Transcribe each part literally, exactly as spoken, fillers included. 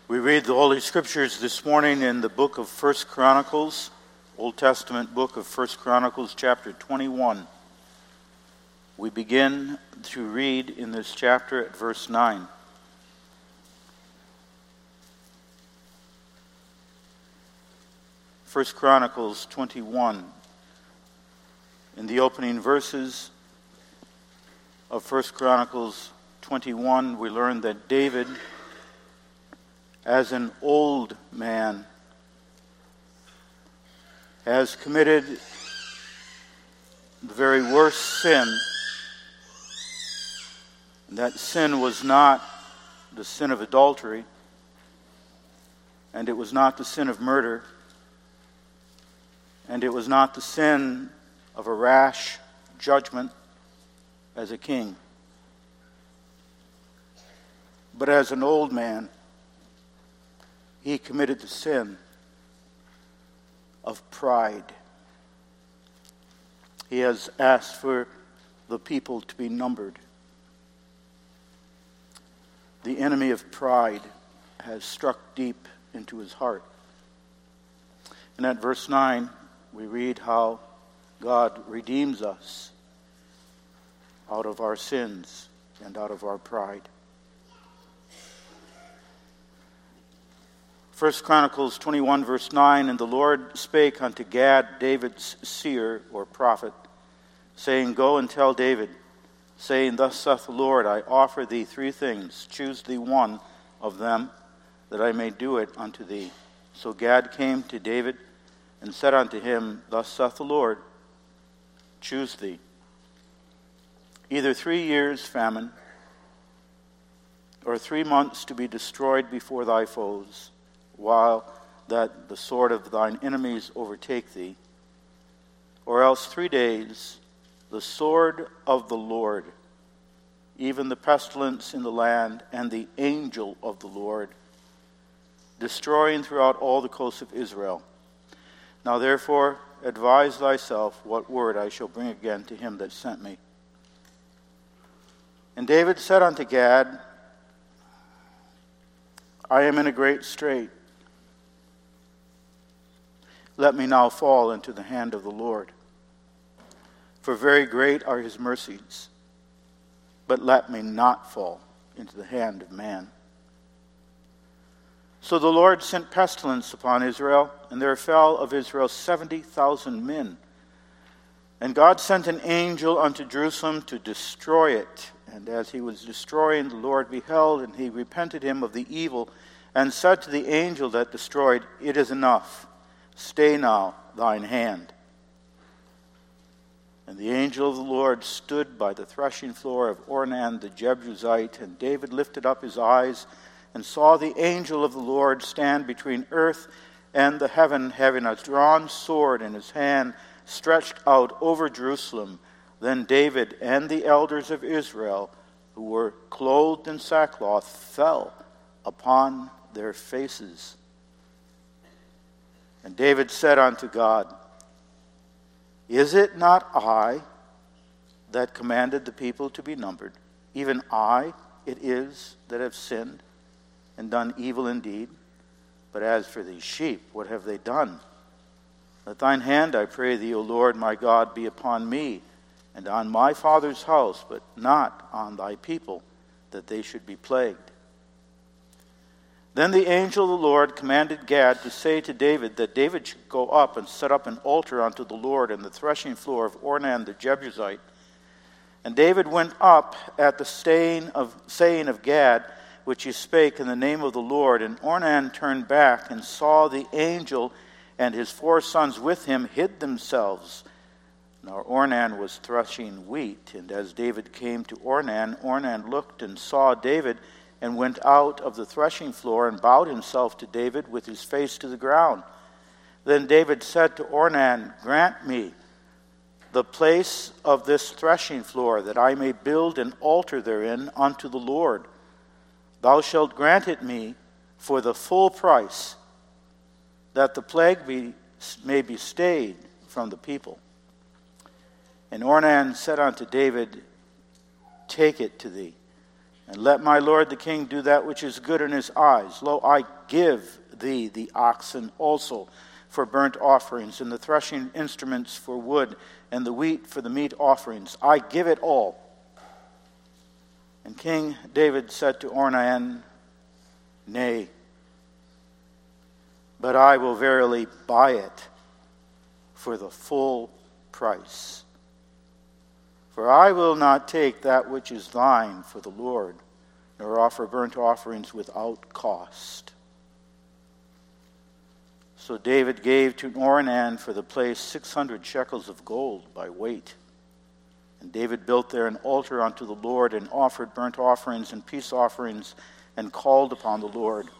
We read the Holy Scriptures this morning in the book of First Chronicles, Old Testament book of First Chronicles, chapter twenty-one. We begin to read in this chapter at verse nine. First Chronicles twenty-one. In the opening verses of First Chronicles twenty-one, we learn that David, as an old man, has committed the very worst sin. And that sin was not the sin of adultery, and it was not the sin of murder, and it was not the sin of a rash judgment as a king. But as an old man, he committed the sin of pride. He has asked for the people to be numbered. The enemy of pride has struck deep into his heart. And at verse nine, we read how God redeems us out of our sins and out of our pride. First Chronicles twenty-one, verse nine, And the Lord spake unto Gad, David's seer, or prophet, saying, Go and tell David, saying, Thus saith the Lord, I offer thee three things. Choose thee one of them, that I may do it unto thee. So Gad came to David, and said unto him, Thus saith the Lord, choose thee. Either three years' famine, or three months to be destroyed before thy foes, while that the sword of thine enemies overtake thee, or else three days, the sword of the Lord, even the pestilence in the land, and the angel of the Lord, destroying throughout all the coasts of Israel. Now therefore advise thyself what word I shall bring again to him that sent me. And David said unto Gad, I am in a great strait. Let me now fall into the hand of the Lord. For very great are his mercies, but let me not fall into the hand of man. So the Lord sent pestilence upon Israel, and there fell of Israel seventy thousand men. And God sent an angel unto Jerusalem to destroy it. And as he was destroying, the Lord beheld, and he repented him of the evil, and said to the angel that destroyed, It is enough. Stay now thine hand. And the angel of the Lord stood by the threshing floor of Ornan the Jebusite, and David lifted up his eyes, and saw the angel of the Lord stand between earth and the heaven, having a drawn sword in his hand, stretched out over Jerusalem. Then David and the elders of Israel, who were clothed in sackcloth, fell upon their faces. And David said unto God, Is it not I that commanded the people to be numbered? Even I it is that have sinned and done evil indeed. But as for these sheep, what have they done? Let thine hand, I pray thee, O Lord my God, be upon me and on my father's house, but not on thy people, that they should be plagued. Then the angel of the Lord commanded Gad to say to David that David should go up and set up an altar unto the Lord in the threshing floor of Ornan the Jebusite. And David went up at the saying of, saying of Gad, which he spake in the name of the Lord. And Ornan turned back and saw the angel, and his four sons with him hid themselves. Now Ornan was threshing wheat, and as David came to Ornan, Ornan looked and saw David, and went out of the threshing floor and bowed himself to David with his face to the ground. Then David said to Ornan, Grant me the place of this threshing floor, that I may build an altar therein unto the Lord. Thou shalt grant it me for the full price, that the plague be, may be stayed from the people. And Ornan said unto David, Take it to thee, And let my lord the king do that which is good in his eyes. Lo, I give thee the oxen also for burnt offerings, and the threshing instruments for wood, and the wheat for the meat offerings. I give it all. And King David said to Ornan, Nay, but I will verily buy it for the full price. For I will not take that which is thine for the Lord, nor offer burnt offerings without cost. So David gave to Ornan for the place six hundred shekels of gold by weight. And David built there an altar unto the Lord, and offered burnt offerings and peace offerings, and called upon the Lord.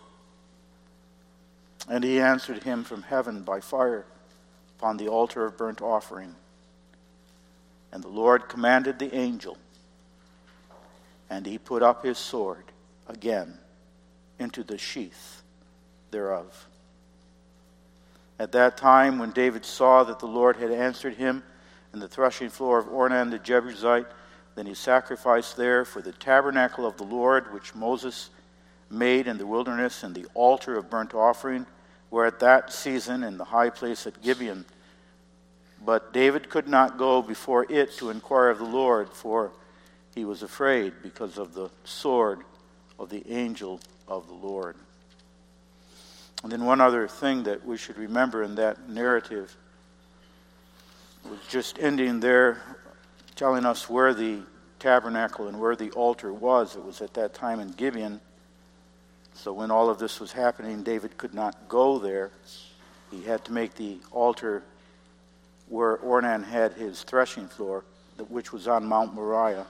And he answered him from heaven by fire upon the altar of burnt offering. And the Lord commanded the angel, and he put up his sword again into the sheath thereof. At that time, when David saw that the Lord had answered him in the threshing floor of Ornan the Jebusite, then he sacrificed there for the tabernacle of the Lord, which Moses made in the wilderness, and the altar of burnt offering, were at that season in the high place at Gibeon. But David could not go before it to inquire of the Lord, for he was afraid because of the sword of the angel of the Lord. And then one other thing that we should remember in that narrative was just ending there, telling us where the tabernacle and where the altar was. It was at that time in Gibeon. So when all of this was happening, David could not go there. He had to make the altar where Ornan had his threshing floor, which was on Mount Moriah.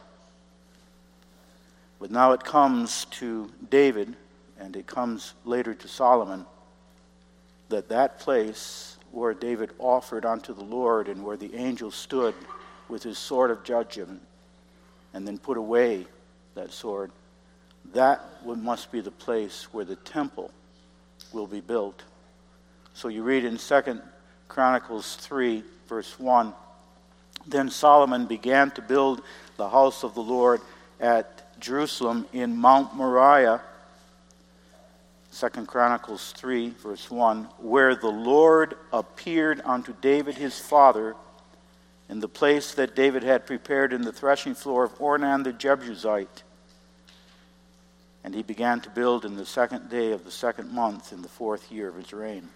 But now it comes to David, and it comes later to Solomon, that that place where David offered unto the Lord, and where the angel stood with his sword of judgment, and then put away that sword, that must be the place where the temple will be built. So you read in Second Chronicles three, verse one, Then Solomon began to build the house of the Lord at Jerusalem in Mount Moriah, Second Chronicles three, verse one, where the Lord appeared unto David his father in the place that David had prepared in the threshing floor of Ornan the Jebusite. And he began to build in the second day of the second month in the fourth year of his reign.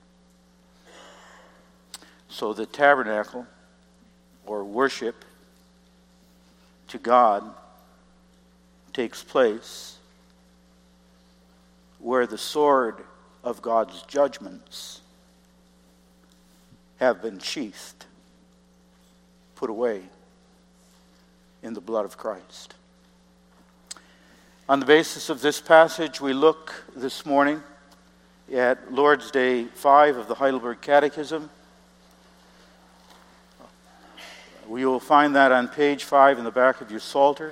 So the tabernacle, or worship to God, takes place where the sword of God's judgments have been sheathed, put away in the blood of Christ. On the basis of this passage, we look this morning at Lord's Day five of the Heidelberg Catechism. We will find that on page five in the back of your Psalter.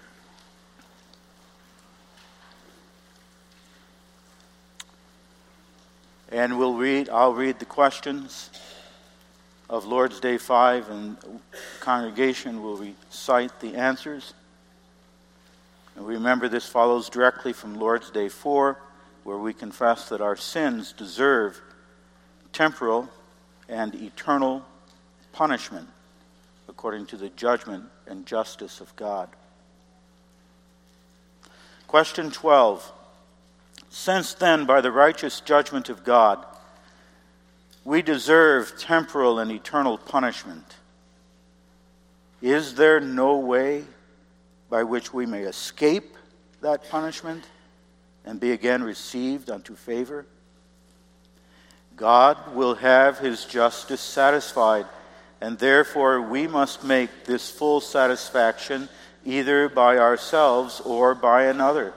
And we'll read, I'll read the questions of Lord's Day five, and the congregation will recite the answers. And remember, this follows directly from Lord's Day four, where we confess that our sins deserve temporal and eternal punishment according to the judgment and justice of God. Question twelve. Since then, by the righteous judgment of God, we deserve temporal and eternal punishment, is there no way by which we may escape that punishment and be again received unto favor? God will have his justice satisfied, and therefore we must make this full satisfaction either by ourselves or by another.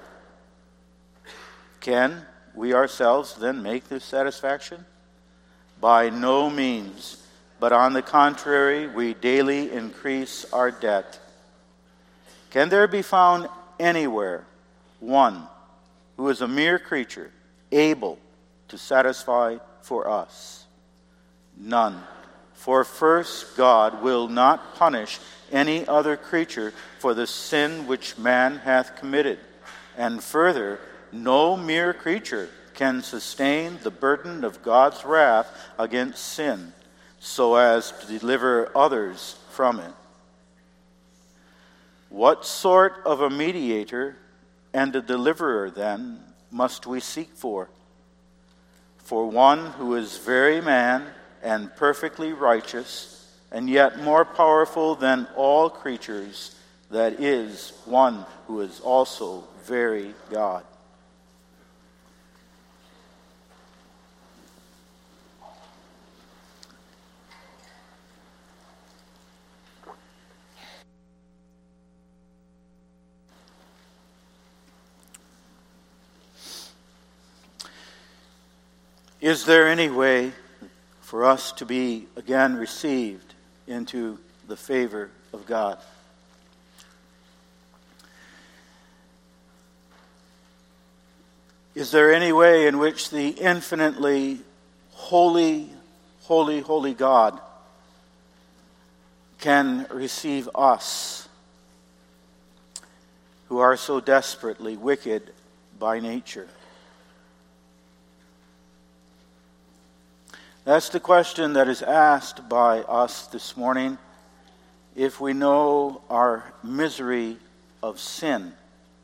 Can we ourselves then make this satisfaction? By no means, but on the contrary, we daily increase our debt. Can there be found anywhere one who is a mere creature, able to satisfy for us? None. For first, God will not punish any other creature for the sin which man hath committed. And further, no mere creature can sustain the burden of God's wrath against sin so as to deliver others from it. What sort of a mediator and a deliverer, then, must we seek for? For one who is very man and perfectly righteous, and yet more powerful than all creatures, that is, one who is also very God. Is there any way for us to be again received into the favor of God? Is there any way in which the infinitely holy, holy, holy God can receive us who are so desperately wicked by nature? That's the question that is asked by us this morning if we know our misery of sin.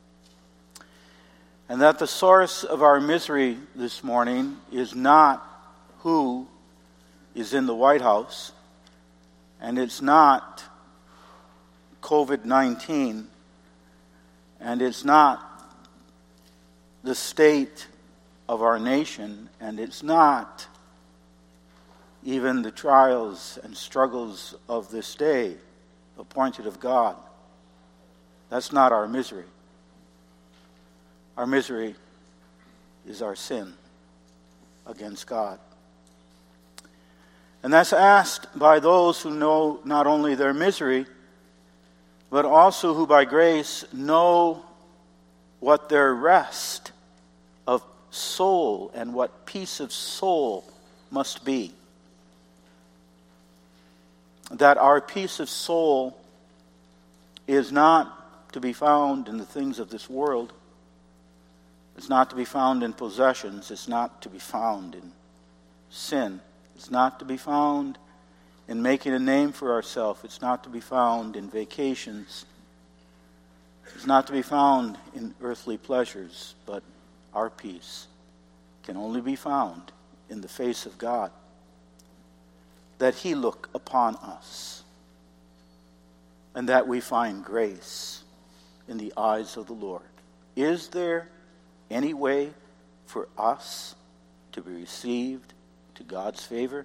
And that the source of our misery this morning is not who is in the White House, and it's not covid nineteen, and it's not the state of our nation, and it's not even the trials and struggles of this day appointed of God. That's not our misery. Our misery is our sin against God. And that's asked by those who know not only their misery, but also who by grace know what their rest of soul and what peace of soul must be. That our peace of soul is not to be found in the things of this world. It's not to be found in possessions. It's not to be found in sin. It's not to be found in making a name for ourselves. It's not to be found in vacations. It's not to be found in earthly pleasures. But our peace can only be found in the face of God. That He look upon us, and that we find grace in the eyes of the Lord. Is there any way for us to be received to God's favor?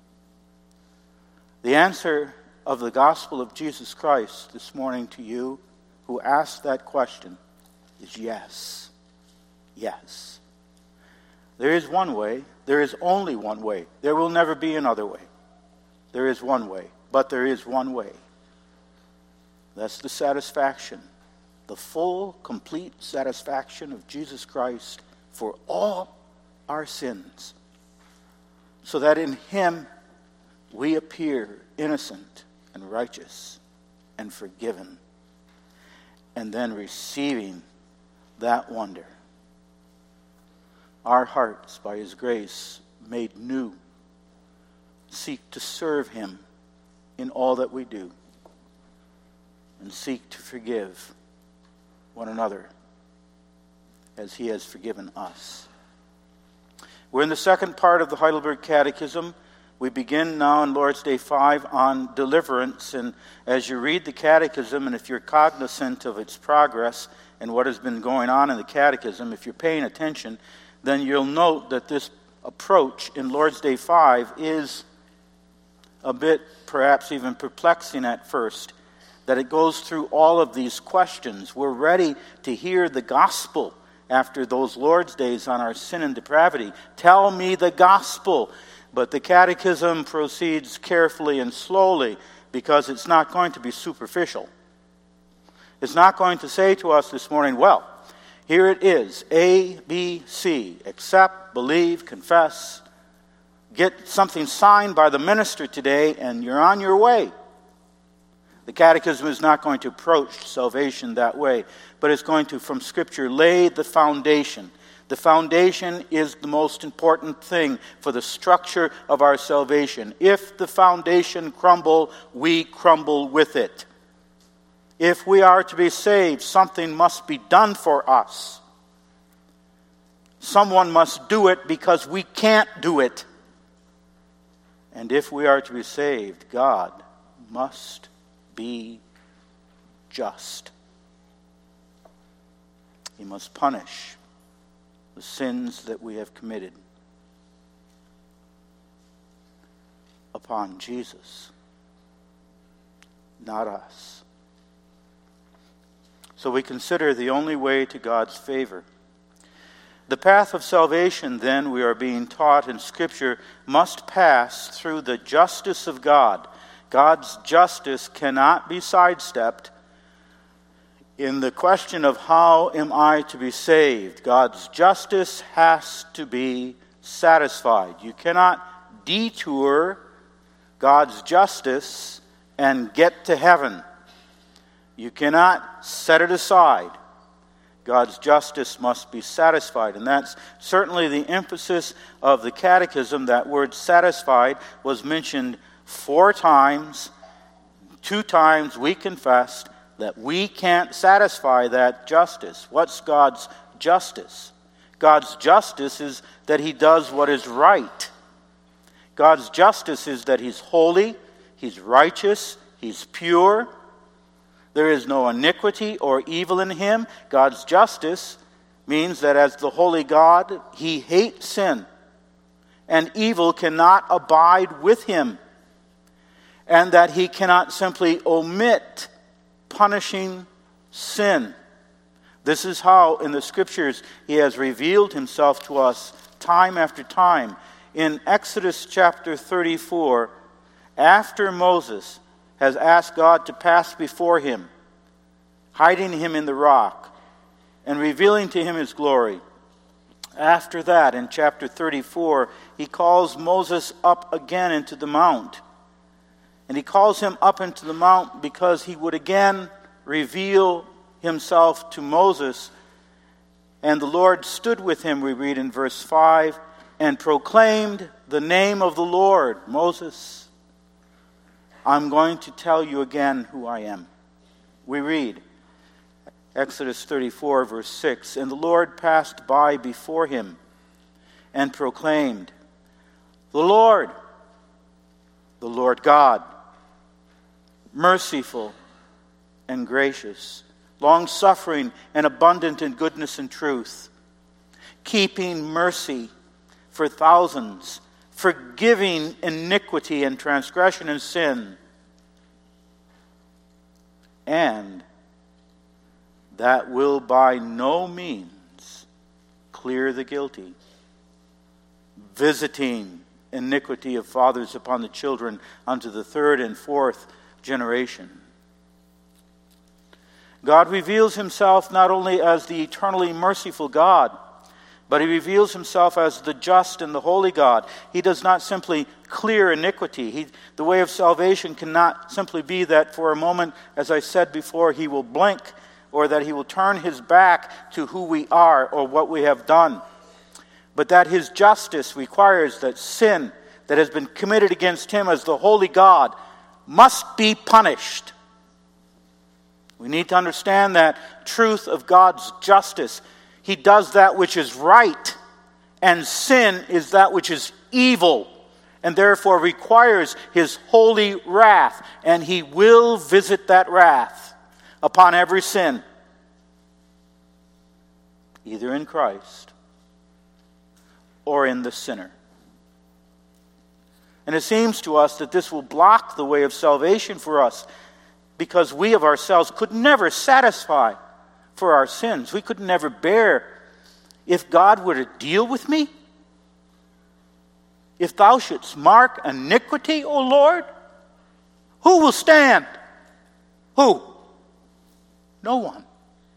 The answer of the gospel of Jesus Christ this morning to you who asked that question is yes. Yes. There is one way. There is only one way. There will never be another way. There is one way, but there is one way. That's the satisfaction, the full, complete satisfaction of Jesus Christ for all our sins, so that in Him we appear innocent and righteous and forgiven, and then receiving that wonder. Our hearts, by His grace, made new, seek to serve Him in all that we do, and seek to forgive one another as He has forgiven us. We're in the second part of the Heidelberg Catechism. We begin now in Lord's Day five on deliverance, and as you read the Catechism, and if you're cognizant of its progress and what has been going on in the Catechism, if you're paying attention, then you'll note that this approach in Lord's Day five is a bit perhaps even perplexing at first, that it goes through all of these questions. We're ready to hear the gospel after those Lord's Days on our sin and depravity. Tell me the gospel. But the Catechism proceeds carefully and slowly because it's not going to be superficial. It's not going to say to us this morning, well, here it is, A, B, C, accept, believe, confess, get something signed by the minister today, and you're on your way. The Catechism is not going to approach salvation that way, but it's going to, from Scripture, lay the foundation. The foundation is the most important thing for the structure of our salvation. If the foundation crumble, we crumble with it. If we are to be saved, something must be done for us. Someone must do it because we can't do it. And if we are to be saved, God must be just. He must punish the sins that we have committed upon Jesus, not us. So we consider the only way to God's favor. The path of salvation, then, we are being taught in Scripture, must pass through the justice of God. God's justice cannot be sidestepped. In the question of how am I to be saved, God's justice has to be satisfied. You cannot detour God's justice and get to heaven. You cannot set it aside. God's justice must be satisfied. And that's certainly the emphasis of the Catechism. That word satisfied was mentioned four times. Two times we confessed that we can't satisfy that justice. What's God's justice? God's justice is that He does what is right. God's justice is that He's holy, He's righteous, He's pure. There is no iniquity or evil in Him. God's justice means that as the holy God, He hates sin, and evil cannot abide with Him, and that He cannot simply omit punishing sin. This is how in the Scriptures He has revealed Himself to us time after time. In Exodus chapter thirty-four, after Moses has asked God to pass before him, hiding him in the rock and revealing to him His glory. After that, in chapter thirty-four, He calls Moses up again into the mount. And He calls him up into the mount because He would again reveal Himself to Moses. And the Lord stood with him, we read in verse five, and proclaimed the name of the Lord. Moses, I'm going to tell you again who I am. We read, Exodus thirty-four, verse six, and the Lord passed by before him and proclaimed, the Lord, the Lord God, merciful and gracious, long-suffering and abundant in goodness and truth, keeping mercy for thousands, forgiving iniquity and transgression and sin, and that will by no means clear the guilty, visiting iniquity of fathers upon the children unto the third and fourth generation. God reveals Himself not only as the eternally merciful God, but He reveals Himself as the just and the holy God. He does not simply clear iniquity. He, the way of salvation cannot simply be that for a moment, as I said before, He will blink, or that He will turn His back to who we are or what we have done. But that His justice requires that sin that has been committed against Him as the holy God must be punished. We need to understand that truth of God's justice. He does that which is right, and sin is that which is evil, and therefore requires His holy wrath, and He will visit that wrath upon every sin, either in Christ or in the sinner. And it seems to us that this will block the way of salvation for us, because we of ourselves could never satisfy for our sins. We could never bear. If God were to deal with me, if thou shouldst mark iniquity, O Lord, who will stand? Who? No one.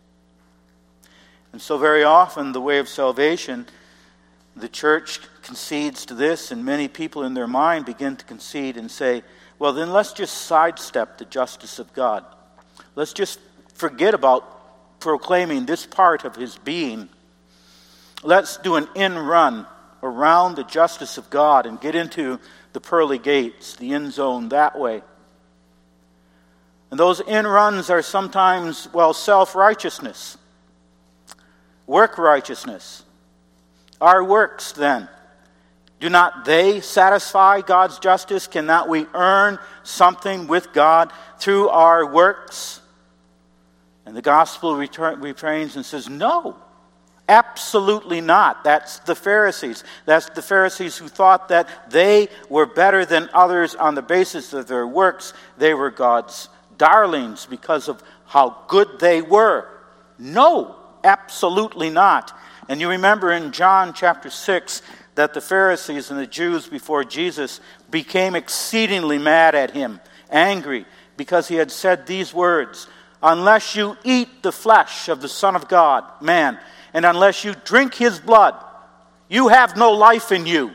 And so very often the way of salvation, the church concedes to this, and many people in their mind begin to concede and say, well, then let's just sidestep the justice of God. Let's just forget about proclaiming this part of his being. Let's do an in run around the justice of God and get into the pearly gates, the end zone that way. And those in runs are sometimes, well, self-righteousness, work righteousness. Our works, then, do not they satisfy God's justice? Cannot we earn something with God through our works? And the gospel return, refrains and says, no, absolutely not. That's the Pharisees. That's the Pharisees who thought that they were better than others on the basis of their works. They were God's darlings because of how good they were. No, absolutely not. And you remember in John chapter six that the Pharisees and the Jews before Jesus became exceedingly mad at him, angry, because he had said these words, unless you eat the flesh of the Son of God, man, and unless you drink his blood, you have no life in you.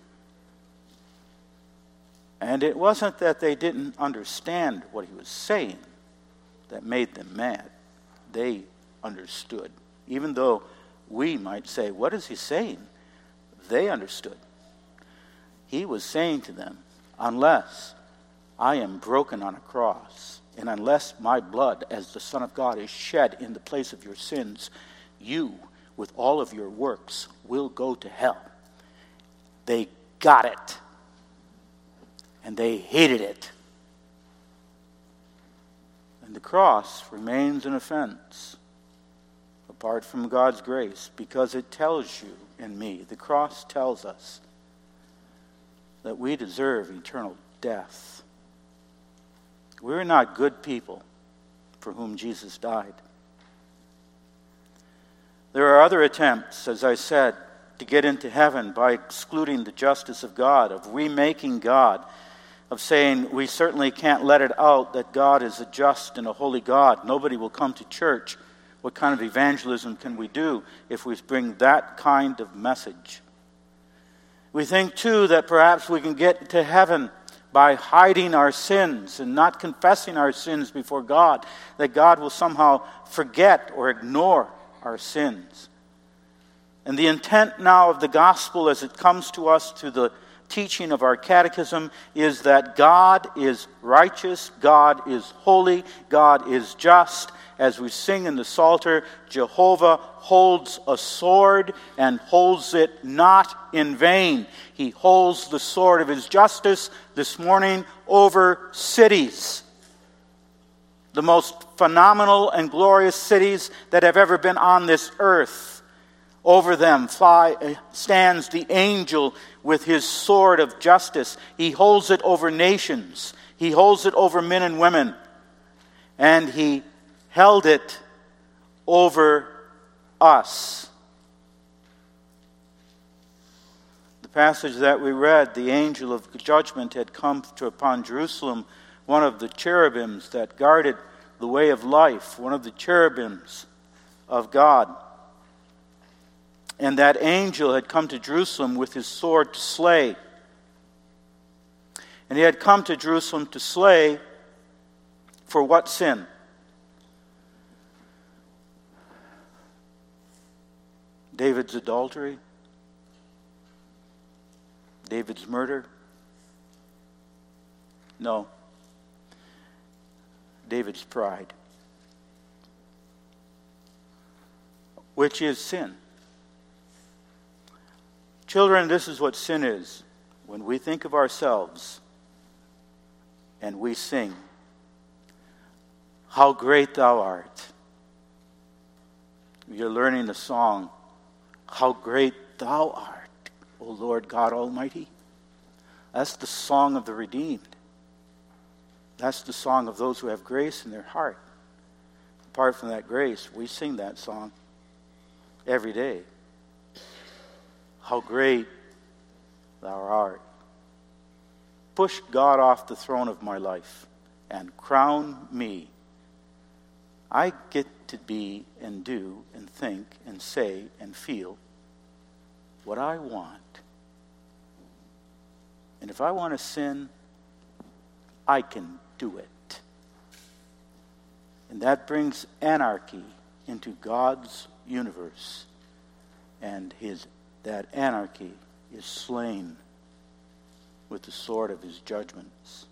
And it wasn't that they didn't understand what he was saying that made them mad. They understood. Even though we might say, what is he saying? They understood. He was saying to them, unless I am broken on a cross, and unless my blood as the Son of God is shed in the place of your sins, you, with all of your works, will go to hell. They got it. And they hated it. And the cross remains an offense apart from God's grace, because it tells you and me, the cross tells us that we deserve eternal death. We're not good people for whom Jesus died. There are other attempts, as I said, to get into heaven by excluding the justice of God, of remaking God, of saying we certainly can't let it out that God is a just and a holy God. Nobody will come to church. What kind of evangelism can we do if we bring that kind of message? We think, too, that perhaps we can get to heaven by hiding our sins and not confessing our sins before God, that God will somehow forget or ignore our sins. And the intent now of the gospel as it comes to us through the teaching of our catechism is that God is righteous, God is holy, God is just. As we sing in the Psalter, Jehovah holds a sword and holds it not in vain. He holds the sword of his justice this morning over cities. The most phenomenal and glorious cities that have ever been on this earth. Over them fly, stands the angel with his sword of justice. He holds it over nations. He holds it over men and women. And he held it over us. The passage that we read, the angel of judgment had come to upon Jerusalem, one of the cherubims that guarded the way of life, one of the cherubims of God. And that angel had come to Jerusalem with his sword to slay. And he had come to Jerusalem to slay for what sin? David's adultery? David's murder? No. David's pride. Which is sin. Children, this is what sin is. When we think of ourselves and we sing, how great thou art. You're learning the song, how great thou art, O Lord God Almighty. That's the song of the redeemed. That's the song of those who have grace in their heart. Apart from that grace, we sing that song every day. How great thou art. Push God off the throne of my life and crown me. I get to be and do and think and say and feel what I want. And if I want to sin, I can do it. And that brings anarchy into God's universe. And his that anarchy is slain with the sword of his judgments.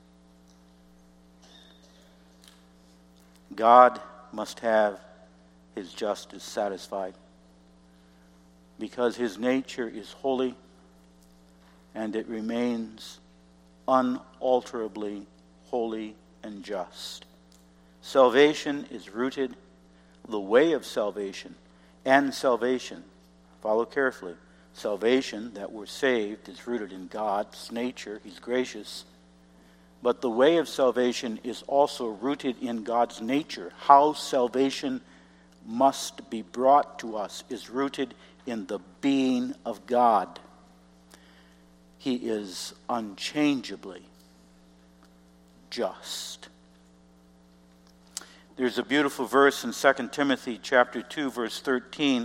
God must have his justice satisfied because his nature is holy and it remains unalterably holy and just. Salvation is rooted, the way of salvation and salvation, follow carefully, salvation, that we're saved, is rooted in God's nature. He's gracious. But the way of salvation is also rooted in God's nature. How salvation must be brought to us is rooted in the being of God. He is unchangeably just. There's a beautiful verse in Second Timothy chapter two, verse thirteen,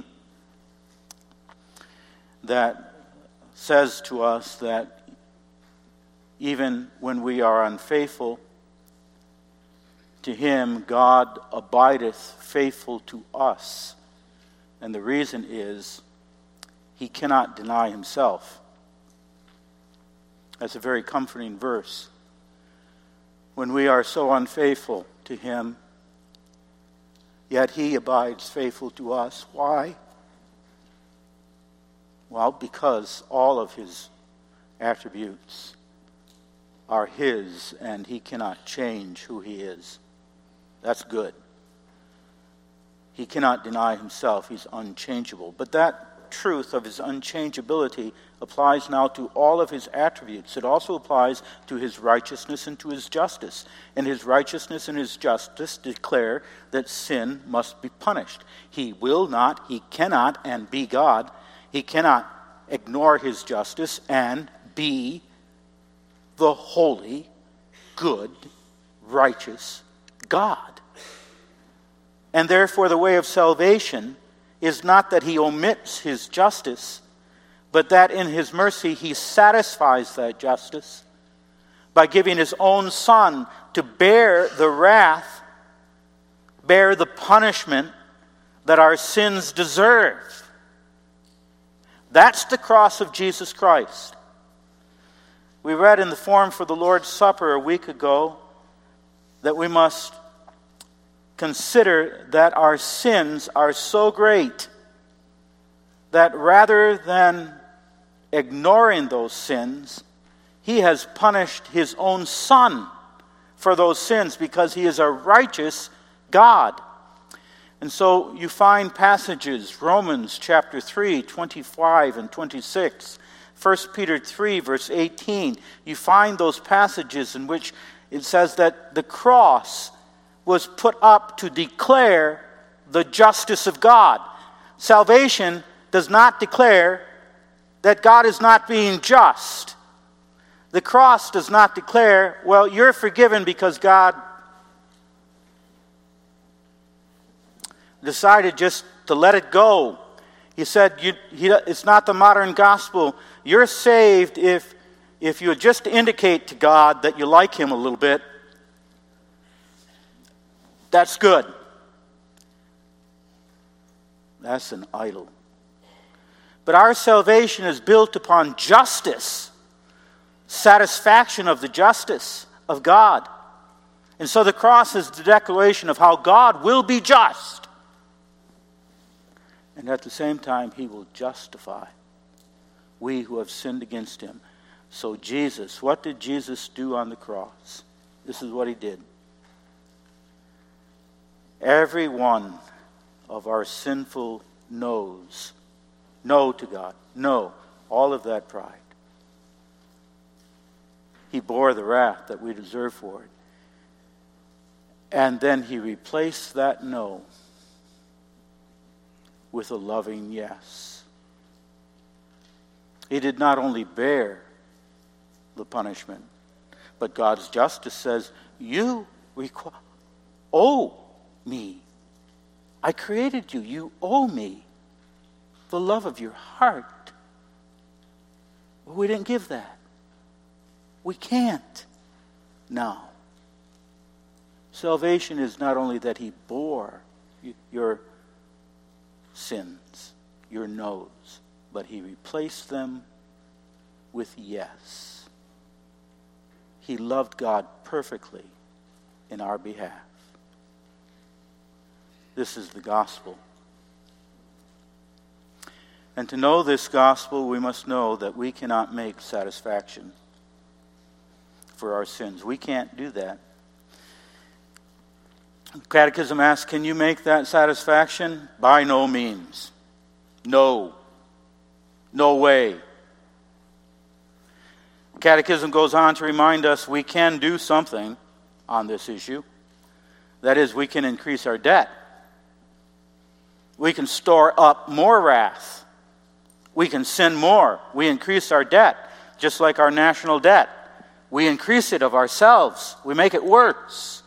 that says to us that even when we are unfaithful to him, God abideth faithful to us. And the reason is he cannot deny himself. That's a very comforting verse. When we are so unfaithful to him, yet he abides faithful to us. Why? Well, because all of his attributes are his, and he cannot change who he is. That's good. He cannot deny himself. He's unchangeable. But that truth of his unchangeability applies now to all of his attributes. It also applies to his righteousness and to his justice. And his righteousness and his justice declare that sin must be punished. He will not, he cannot, and be God. He cannot ignore his justice and be the holy, good, righteous God. And therefore the way of salvation is not that he omits his justice, but that in his mercy he satisfies that justice by giving his own Son to bear the wrath, bear the punishment that our sins deserve. That's the cross of Jesus Christ. We read in the form for the Lord's Supper a week ago that we must consider that our sins are so great that rather than ignoring those sins, he has punished his own Son for those sins because he is a righteous God. And so you find passages, Romans chapter three, twenty-five and twenty-six, First Peter three, verse eighteen. You find those passages in which it says that the cross was put up to declare the justice of God. Salvation does not declare that God is not being just. The cross does not declare, well, you're forgiven because God decided just to let it go. He said, you, he, it's not the modern gospel. You're saved if, if you just indicate to God that you like him a little bit. That's good. That's an idol. But our salvation is built upon justice, satisfaction of the justice of God. And so the cross is the declaration of how God will be just. And at the same time, he will justify we who have sinned against him. So Jesus, what did Jesus do on the cross? This is what he did. Every one of our sinful no's, no to God, no, all of that pride. He bore the wrath that we deserve for it. And then he replaced that no with a loving yes. He did not only bear the punishment, but God's justice says, you require, owe me. I created you. You owe me the love of your heart. Well, we didn't give that. We can't now Salvation is not only that he bore your sins, your no's, but he replaced them with yes. He loved God perfectly in our behalf. This is the gospel. And to know this gospel, we must know that we cannot make satisfaction for our sins. We can't do that. Catechism asks, can you make that satisfaction? By no means. No. No way. Catechism goes on to remind us we can do something on this issue. That is, we can increase our debt. We can store up more wrath. We can sin more. We increase our debt, just like our national debt. We increase it of ourselves. We make it worse.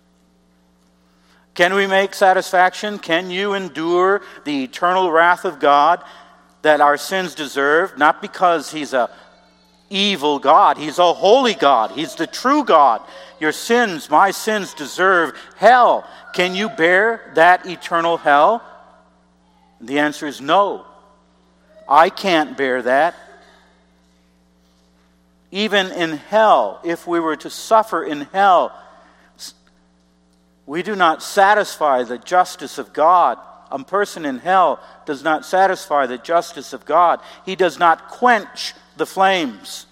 Can we make satisfaction? Can you endure the eternal wrath of God that our sins deserve? Not because he's a evil God. He's a holy God. He's the true God. Your sins, my sins, deserve hell. Can you bear that eternal hell? The answer is no. I can't bear that. Even in hell, if we were to suffer in hell, we do not satisfy the justice of God. A person in hell does not satisfy the justice of God. He does not quench the flames.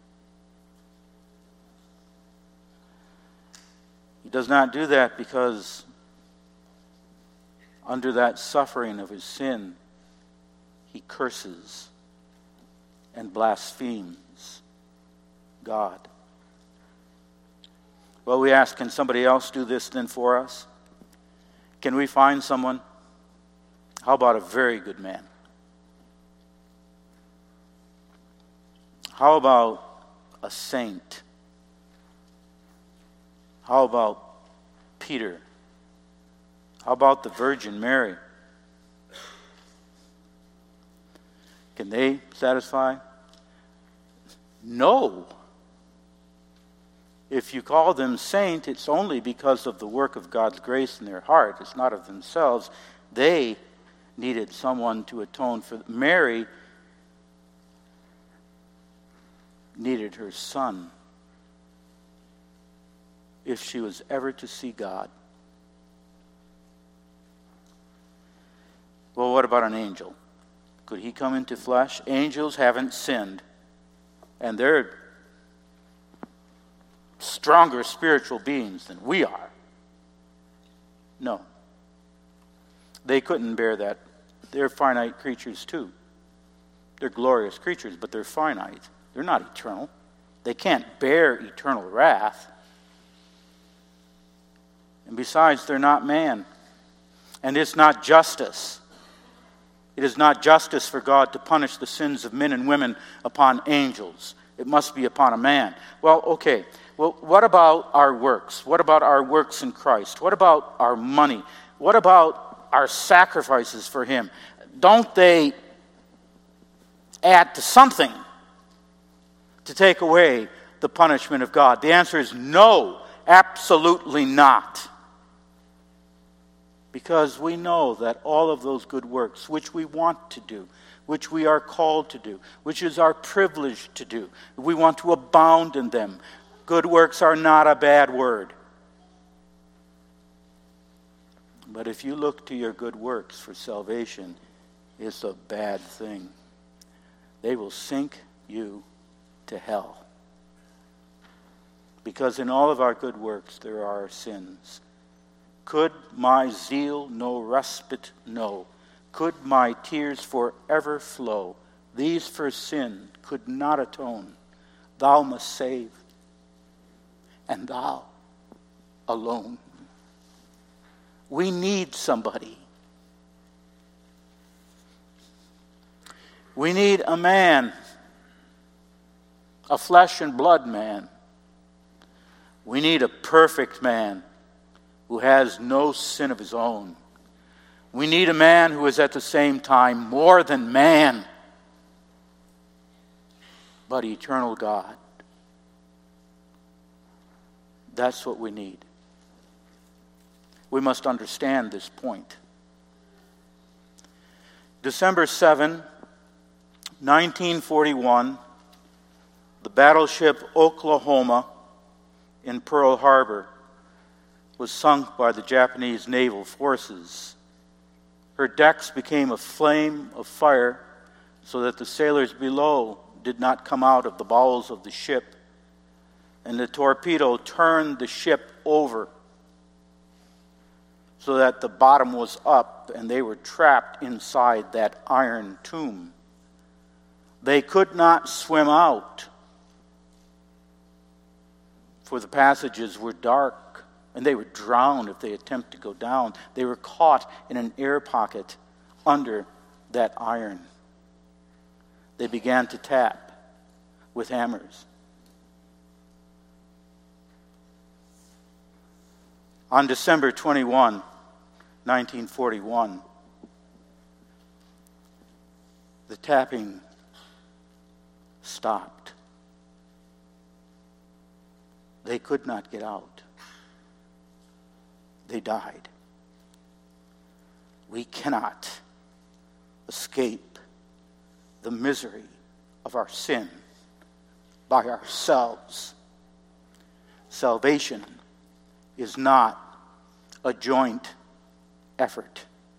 He does not do that because under that suffering of his sin, he curses and blasphemes God. Well, we ask, can somebody else do this then for us? Can we find someone? How about a very good man? How about a saint? How about Peter? How about the Virgin Mary? Can they satisfy? No. If you call them saint, it's only because of the work of God's grace in their heart. It's not of themselves. They needed someone to atone for. Mary needed her son if she was ever to see God. Well, what about an angel? Could he come into flesh? Angels haven't sinned, and they're stronger spiritual beings than we are. No. They couldn't bear that. They're finite creatures too. They're glorious creatures, but they're finite. They're not eternal. They can't bear eternal wrath. And besides, they're not man. And it's not justice. It is not justice for God to punish the sins of men and women upon angels. It must be upon a man. Well, okay. Well, what about our works? What about our works in Christ? What about our money? What about our sacrifices for Him? Don't they add to something to take away the punishment of God? The answer is no, absolutely not. Because we know that all of those good works, which we want to do, which we are called to do, which is our privilege to do, we want to abound in them. Good works are not a bad word. But if you look to your good works for salvation, it's a bad thing. They will sink you to hell. Because in all of our good works, there are sins. Could my zeal no respite know? Could my tears forever flow? These for sin could not atone. Thou must save, and thou alone. We need somebody. We need a man, a flesh and blood man. We need a perfect man who has no sin of his own. We need a man who is at the same time more than man, but eternal God. That's what we need. We must understand this point. December seventh, nineteen forty-one, the battleship Oklahoma in Pearl Harbor was sunk by the Japanese naval forces. Her decks became a flame of fire so that the sailors below did not come out of the bowels of the ship, and the torpedo turned the ship over so that the bottom was up and they were trapped inside that iron tomb. They could not swim out, for the passages were dark, and they would drown if they attempted to go down. They were caught in an air pocket under that iron. They began to tap with hammers. On December twenty-first, nineteen forty-one, the tapping stopped. They could not get out. They died. We cannot escape the misery of our sin by ourselves. Salvation is not a joint effort.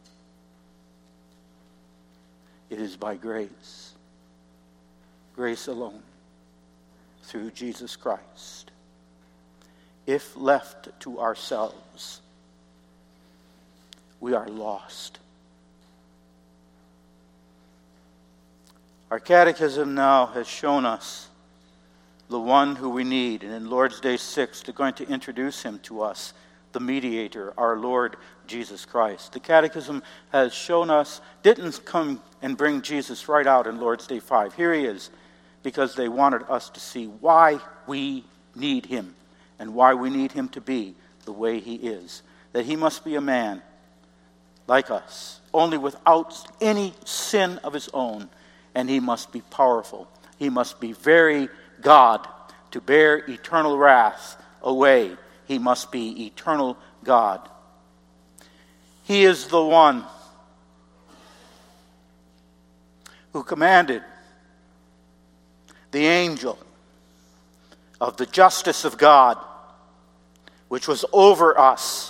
It is by grace. Grace alone, through Jesus Christ. If left to ourselves, we are lost. Our catechism now has shown us the one who we need, and in Lord's Day six, they're going to introduce him to us, the mediator, our Lord Jesus Christ. The catechism has shown us, didn't come and bring Jesus right out in Lord's Day five. Here he is, because they wanted us to see why we need him and why we need him to be the way he is. That he must be a man like us, only without any sin of his own, and he must be powerful. He must be very God to bear eternal wrath away. He must be eternal God. He is the one who commanded the angel of the justice of God, which was over us.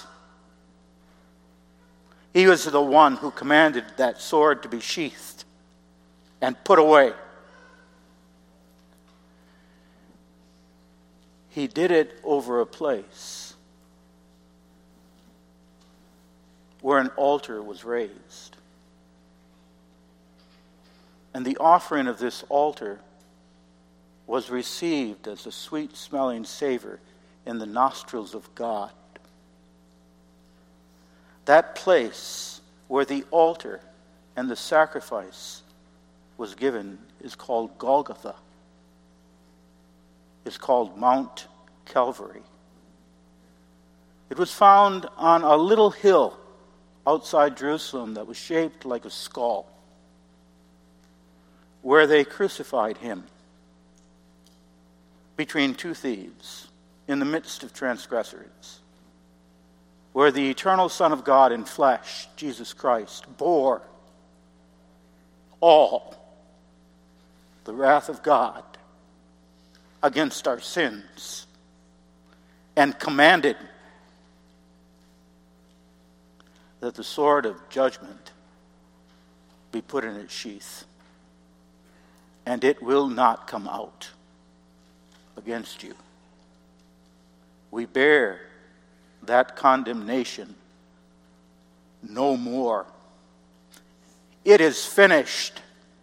He was the one who commanded that sword to be sheathed and put away. He did it over a place where an altar was raised. And the offering of this altar was received as a sweet-smelling savor in the nostrils of God. That place where the altar and the sacrifice was given is called Golgotha. It's called Mount Calvary. It was found on a little hill outside Jerusalem that was shaped like a skull, where they crucified him between two thieves in the midst of transgressors, where the eternal Son of God in flesh, Jesus Christ, bore all the wrath of God against our sins and commanded that the sword of judgment be put in its sheath, and it will not come out against you. We bear that condemnation no more. It is finished.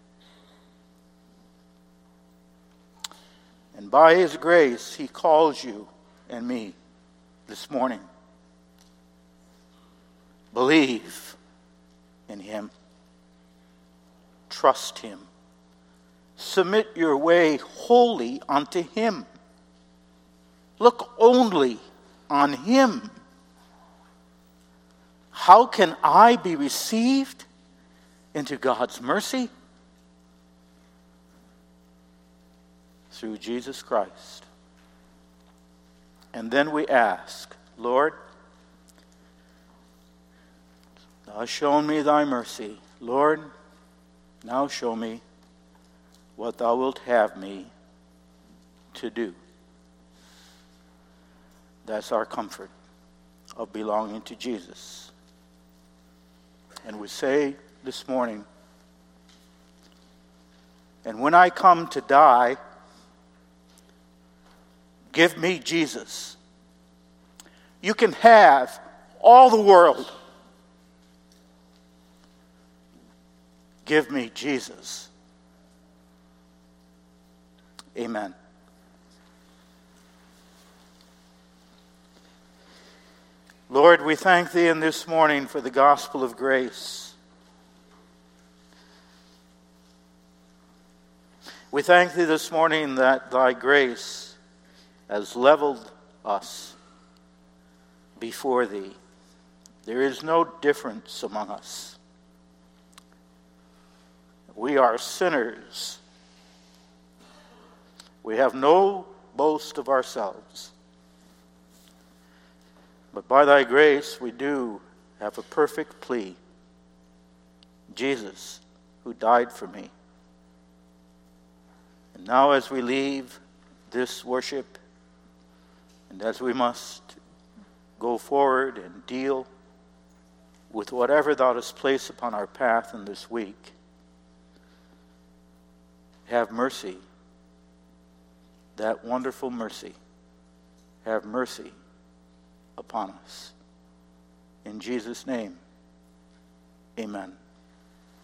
And by his grace, he calls you and me this morning. Believe in him. Trust him. Submit your way wholly unto him. Look only on him. How can I be received into God's mercy? Through Jesus Christ. And then we ask, Lord, Thou hast shown me thy mercy. Lord, now show me what thou wilt have me to do. That's our comfort of belonging to Jesus. And we say this morning, and when I come to die, give me Jesus. You can have all the world. Give me Jesus. Amen. Lord, we thank thee in this morning for the gospel of grace. We thank thee this morning that thy grace has leveled us before thee. There is no difference among us. We are sinners. We have no boast of ourselves. But by thy grace, we do have a perfect plea. Jesus, who died for me. And now as we leave this worship, and as we must go forward and deal with whatever thou hast placed upon our path in this week, have mercy, that wonderful mercy, have mercy upon us. In Jesus' name, amen.